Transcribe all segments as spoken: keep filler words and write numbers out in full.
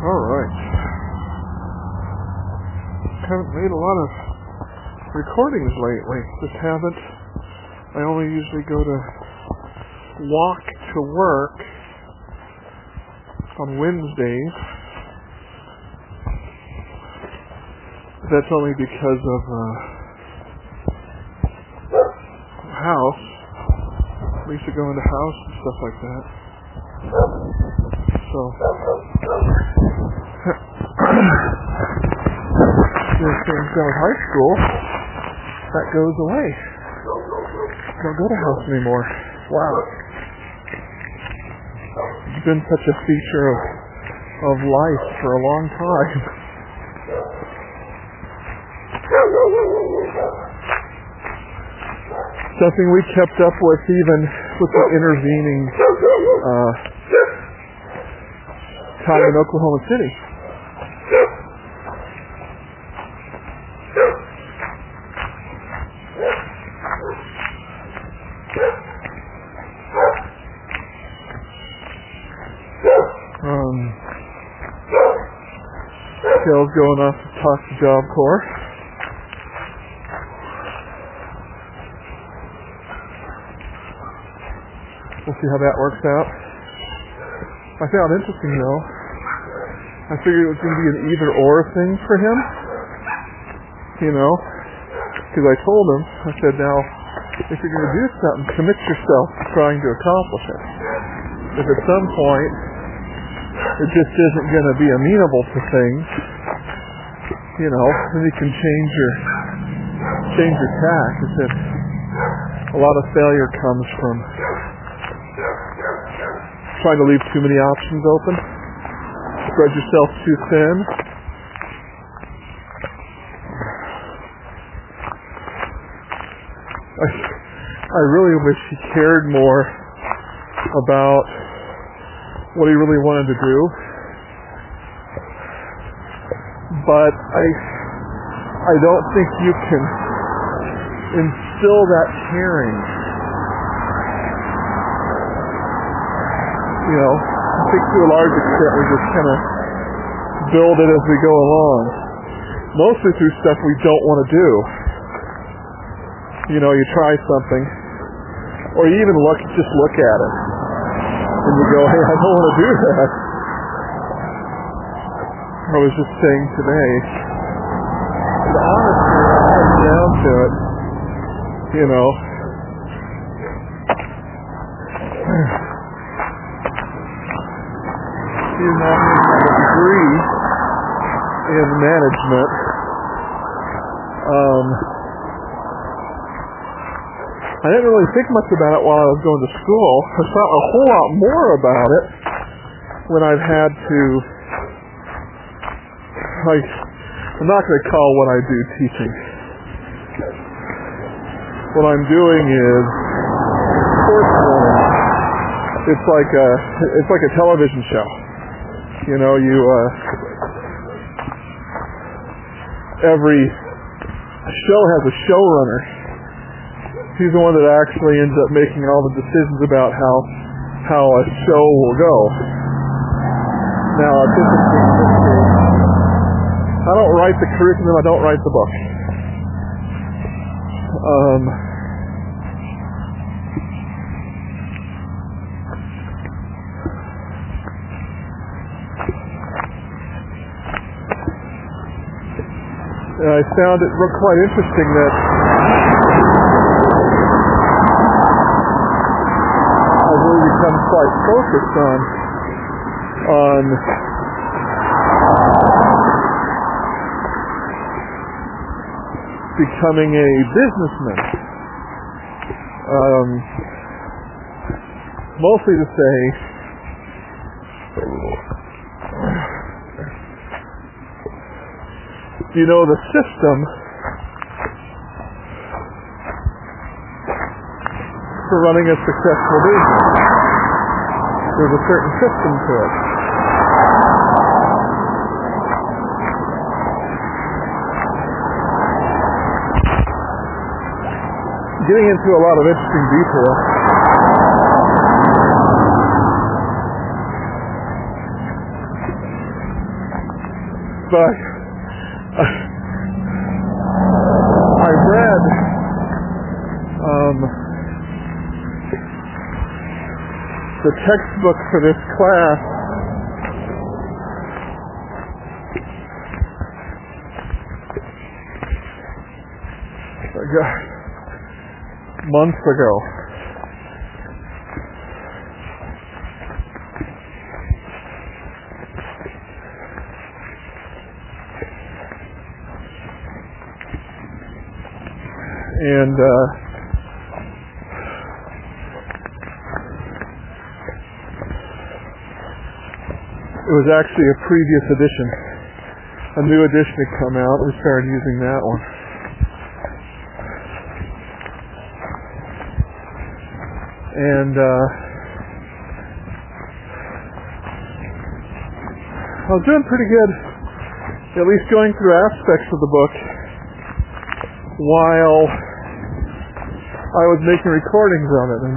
All right. Haven't made a lot of recordings lately. Just haven't. I only usually go to walk to work on Wednesdays. That's only because of uh, house. We used to go into house and stuff like that. So, this thing's done with high school, that goes away. Don't go to house anymore. Wow. It's been such a feature of, of life for a long time. Something we kept up with even with the intervening uh, time in Oklahoma City. Um, Kale's going off to talk to Job Corps. We'll see how that works out. I found it interesting though. I figured it was going to be an either-or thing for him. You know? Because I told him, I said, now, if you're going to do something, commit yourself to trying to accomplish it. If at some point, it just isn't going to be amenable to things, you know, then you can change your, change your tack. I said, a lot of failure comes from trying to leave too many options open, spread yourself too thin. I, I really wish he cared more about what he really wanted to do, but I I don't think you can instill that caring. You know, I think to a large extent we just kind of build it as we go along. Mostly through stuff we don't want to do. You know, you try something, or you even look, just look at it, and you go, hey, I don't want to do that. I was just saying today, the honestly, when it comes down to it, you know, you know, a degree in management. Um, I didn't really think much about it while I was going to school. I thought a whole lot more about it when I've had to, like, I'm not going to call what I do teaching. What I'm doing is course running. It's like a, it's like a television show. You know, you, uh, every show has a showrunner. He's the one that actually ends up making all the decisions about how, how a show will go. Now, it's interesting in this case. I don't write the curriculum, I don't write the book. Um, And I found it quite interesting that I've really become quite focused on on becoming a businessman. Um, mostly to say, you know, the system for running a successful business. There's a certain system to it. Getting into a lot of interesting detail. but I, I read um, the textbook for this class. Months ago. And uh, it was actually a previous edition. A new edition had come out. We started using that one. And uh, I was doing pretty good, at least going through aspects of the book while I was making recordings of it. And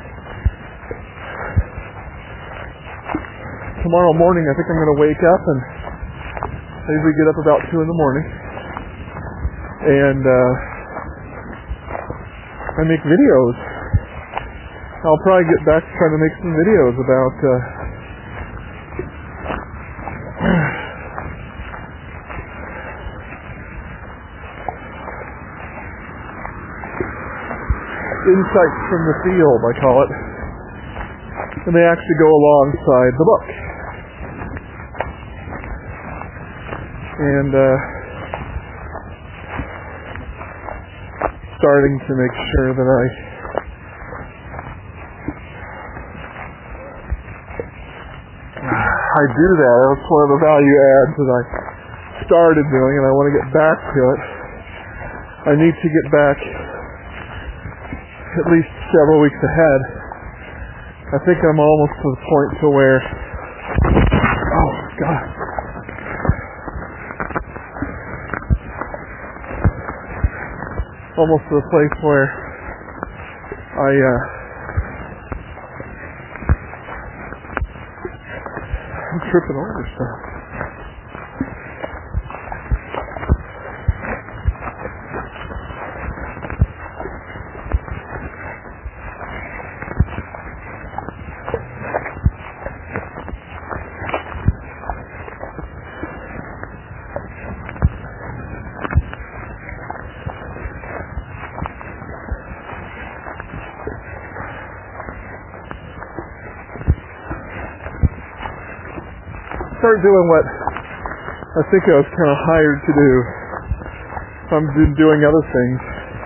tomorrow morning I think I'm going to wake up, and I usually get up about two in the morning, and uh, I make videos. I'll probably get back to trying to make some videos about uh, insights from the field, I call it. And they actually go alongside the book. And uh, starting to make sure that I I do that. That's one of the value adds that I started doing, and I want to get back to it. I need to get back at least several weeks ahead. I think I'm almost to the point to where, oh God, almost to the place where I uh, I'm tripping over stuff. Start doing what I think I was kind of hired to do. I'm doing other things.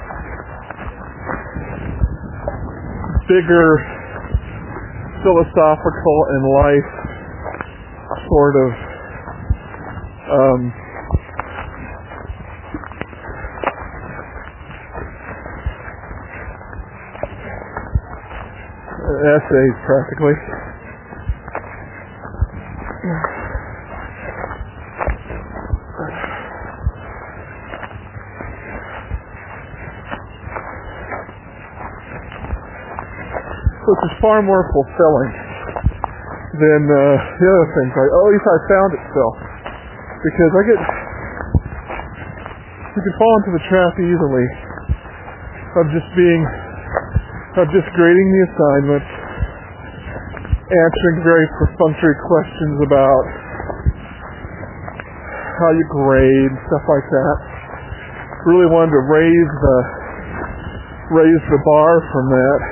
Bigger philosophical and life sort of um, essays practically. Which is far more fulfilling than uh, the other things. Like, oh, at least I found it still. Because I get, you can fall into the trap easily of just being, of just grading the assignment, answering very perfunctory questions about how you grade, stuff like that. Really wanted to raise the, raise the bar from that.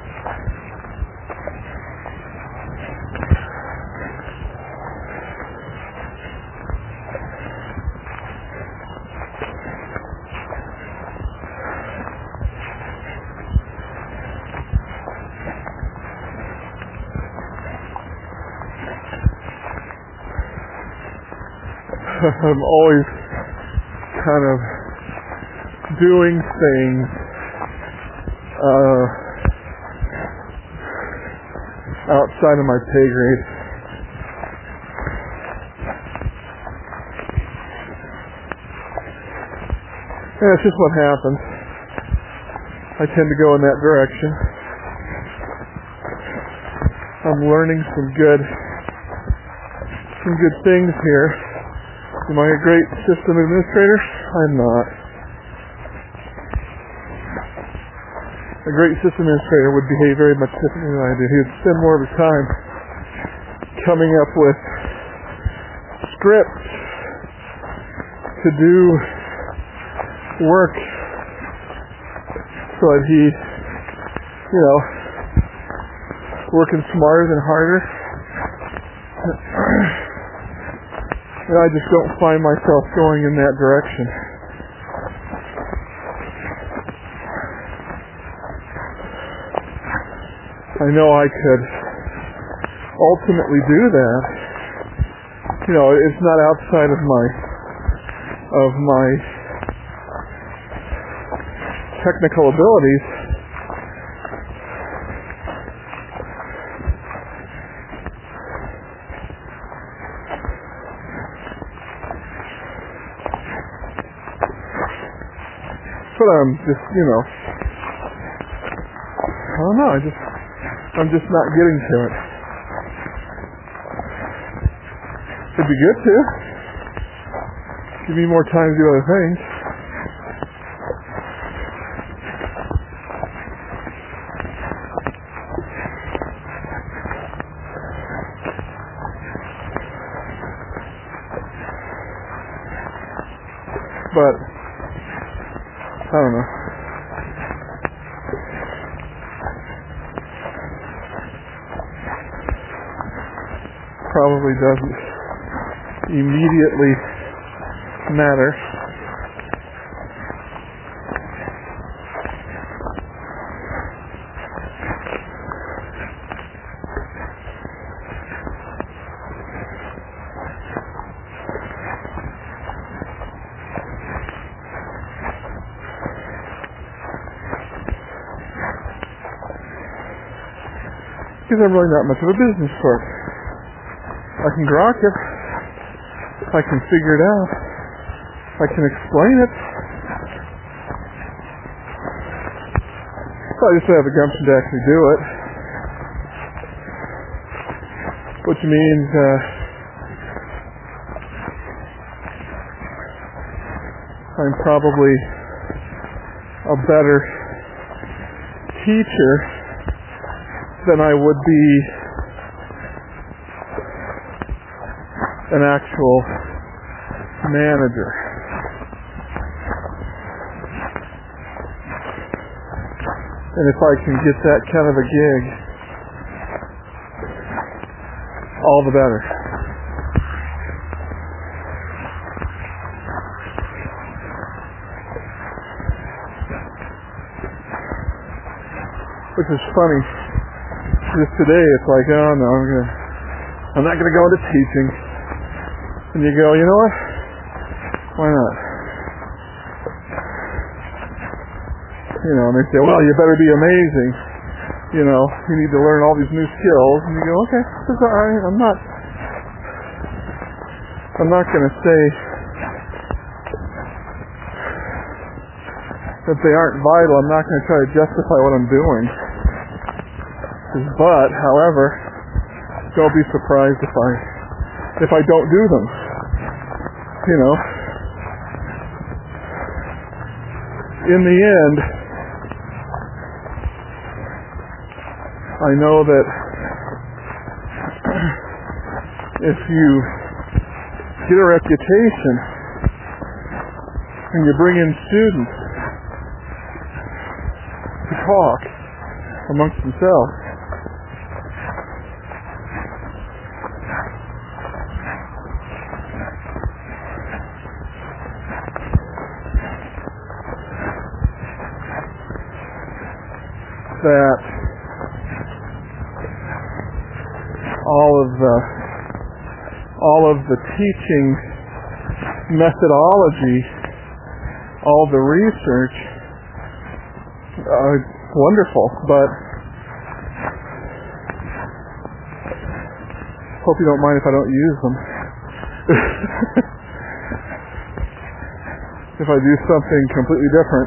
I'm always kind of doing things uh, outside of my pay grade. And that's just what happens. I tend to go in that direction. I'm learning some good, some good things here. Am I a great system administrator? I'm not. A great system administrator would behave very much differently than I do. He would spend more of his time coming up with scripts to do work so that he, you know, working smarter than harder. And I just don't find myself going in that direction. I know I could ultimately do that. You know, it's not outside of my of my technical abilities. But I'm just, you know, I don't know, I just I'm just not getting to it. It'd be good to. Give me more time to do other things. But, I don't know. Probably doesn't immediately matter. Because I'm really not much of a business clerk. I can grok it. I can figure it out. I can explain it. I just don't have the gumption to actually do it. Which means uh, I'm probably a better teacher than I would be an actual manager. And if I can get that kind of a gig, all the better. Which is funny. Just today, it's like, oh no, I'm gonna, I'm not gonna go into teaching. And you go, you know what? Why not? You know, and they say, well, you better be amazing. You know, you need to learn all these new skills. And you go, okay, that's all right. I'm not, I'm not going to say that they aren't vital. I'm not going to try to justify what I'm doing. But, however, don't be surprised if I, if I don't do them. You know, in the end, I know that if you get a reputation and you bring in students to talk amongst themselves, that all of the all of the teaching methodology, all the research, uh, wonderful, but hope you don't mind if I don't use them. If I do something completely different.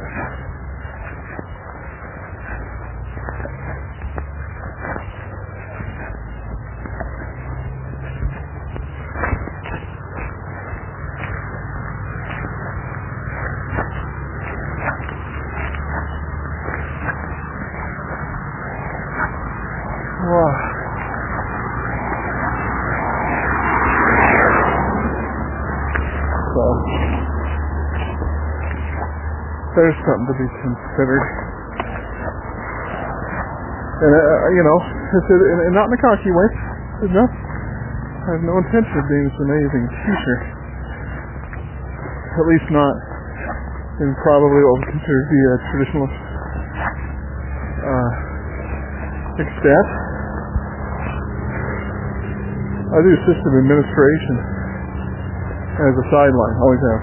So there's something to be considered. And, uh, you know, it's, and, and not in a cocky way. No, I have no intention of being this amazing teacher. At least not in probably what we consider to be a traditional uh, extent. I do system administration as a sideline, always have.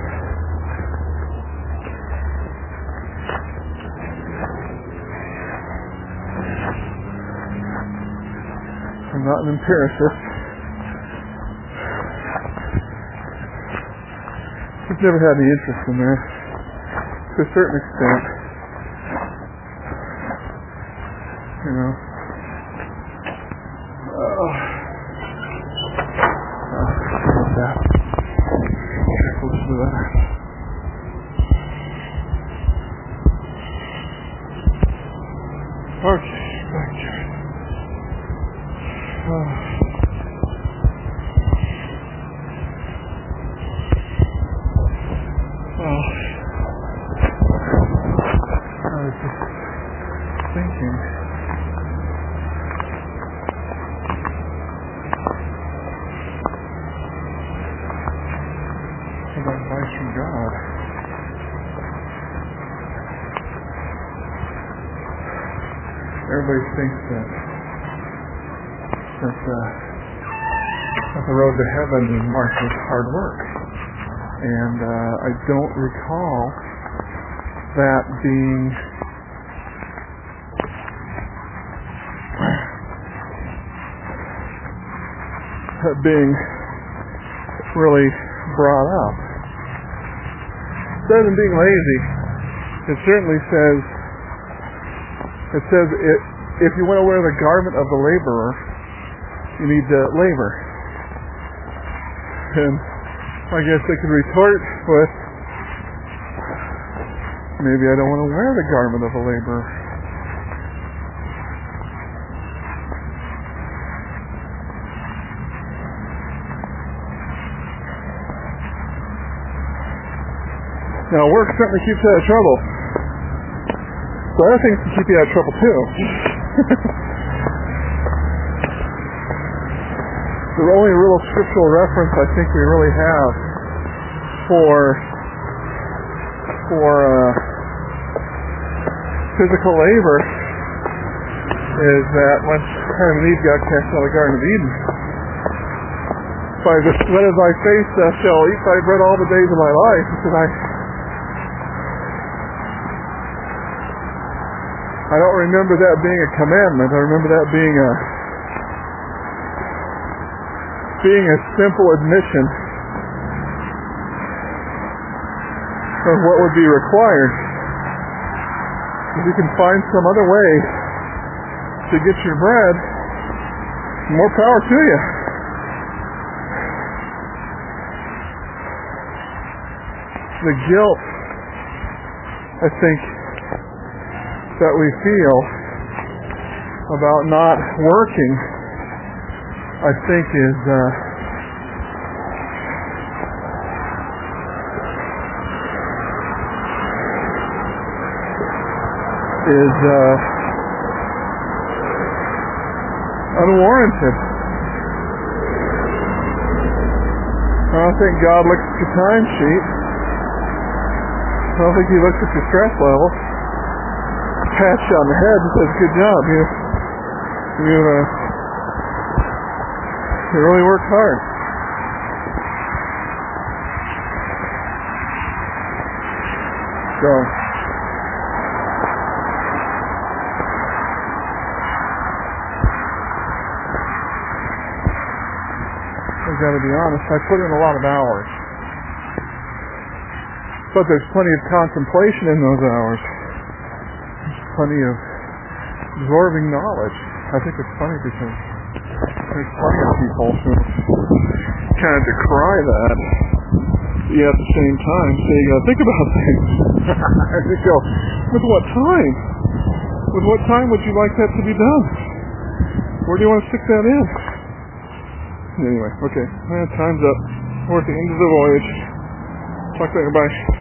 I'm not an empiricist. I've never had any interest in that, to a certain extent. You know. Uh, uh, that. Listen to that. Okay, back to it. Uh, well, I was just thinking. About advice from God. Everybody thinks that that, uh, that the road to heaven is marked with hard work, and uh, I don't recall that being that being really brought up. Rather than being lazy, it certainly says it says it, if you want to wear the garment of the laborer, you need to labor. And I guess they could retort with, maybe I don't want to wear the garment of a laborer. Now, work certainly keeps you out of trouble. So other things can keep you out of trouble, too. The only real scriptural reference I think we really have for for uh, physical labor is that when Adam and Eve got cast out of the Garden of Eden, by the sweat of thy face thou shalt eat thy bread all the days of thy life. He said, I I don't remember that being a commandment. I remember that being a being a simple admission of what would be required. If you can find some other way to get your bread, more power to you. The guilt, I think, that we feel about not working, I think is uh, is uh, unwarranted. I don't think God looks at your timesheet. I don't think He looks at your stress level, pats you on the head and says, "Good job, you you uh, you really worked hard." So, I've got to be honest, I put in a lot of hours. But there's plenty of contemplation in those hours. There's plenty of absorbing knowledge. I think it's funny because there's plenty of people who kind of decry that, yet at the same time say, you gotta think about things. I just go, with what time? With what time would you like that to be done? Where do you want to stick that in? Anyway, okay, eh, time's up. We're at the end of the voyage. Talk later. Bye.